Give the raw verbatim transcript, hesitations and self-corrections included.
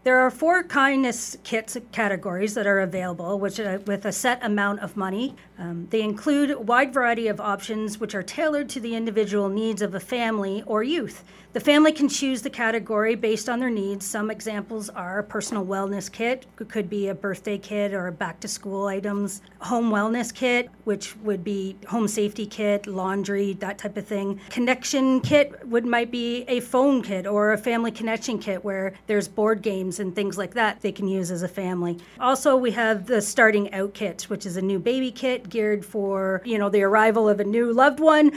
There are four kindness kits categories that are available, which are with a set amount of money. Um, they include a wide variety of options which are tailored to the individual needs of a family or youth. The family can choose the category based on their needs. Some examples are personal wellness kit, it could be a birthday kit or back to school items, home wellness kit, which would be home safety kit, laundry, that type of thing. Connection kit would might be a phone kit or a family connection kit where there's board games and things like that they can use as a family. Also, we have the starting out kit, which is a new baby kit geared for, you know, the arrival of a new loved one